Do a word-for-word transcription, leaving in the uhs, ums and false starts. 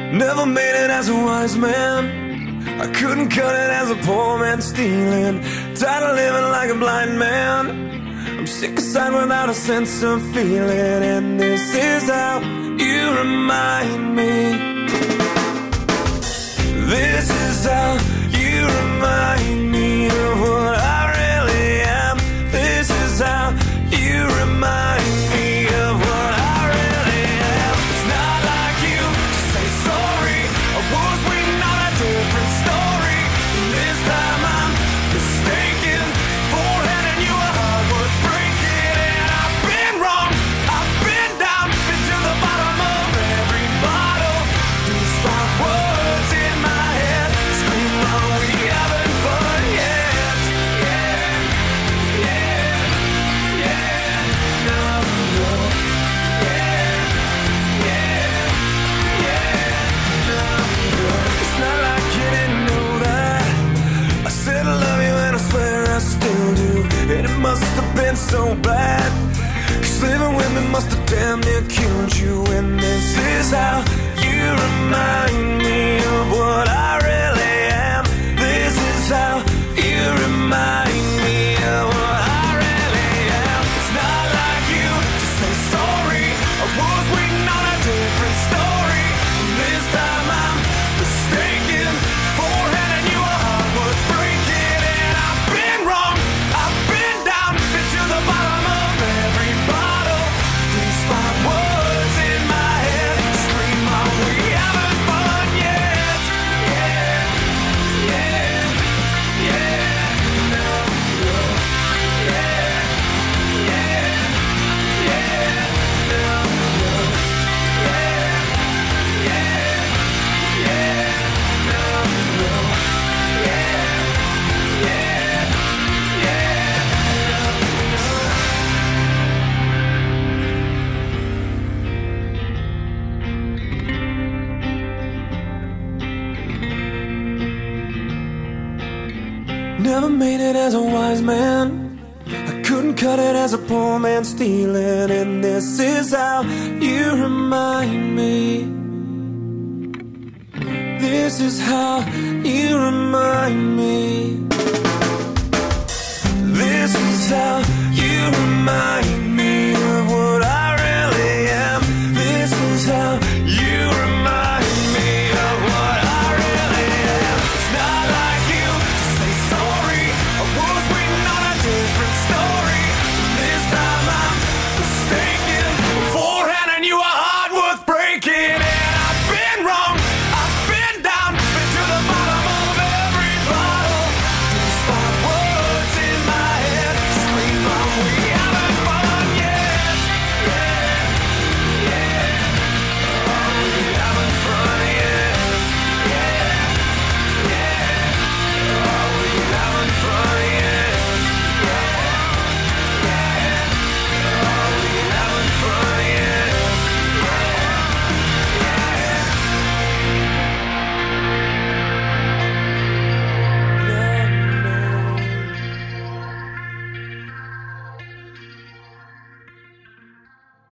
Never made it as a wise man. I couldn't cut it as a poor man stealing. Tired of living like a blind man. I'm sick aside without a sense of feeling. And this is how you remind me. This is how you remind me of what I really am. This is how you remind me of what I really am. It's not like you to say sorry. I was waiting on a different story. And this time I'm mistaken for handing you a heart worth breaking. And I've been wrong, I've been down, been to the bottom of every bottle. These five words in my head scream, are we having fun yet? Yeah, yeah, yeah, no, no. Yeah, yeah, yeah, no, no. It's not like you didn't know that I said I love you and I swear I still do. And it must have been so bad, 'cause living with me must have damn near killed you. And this is how you remind me of what I really am. This is how you remind me of what I really am. It's not like you to say sorry. I was waiting on a different story. This time I'm mistaken for handing you a heart worth breaking. And I've been wrong, I've been down, been to the bottom of every bottle. These five words in my head scream, are we having fun yet? Yeah, yeah, yeah, no, no. Yeah, yeah, yeah, no, no. Yeah, yeah, yeah, no, no. Yeah, yeah, yeah, no, no. Never made it as a wise man. I couldn't cut it as a poor man stealing. And this is how you remind me. This is how you remind me.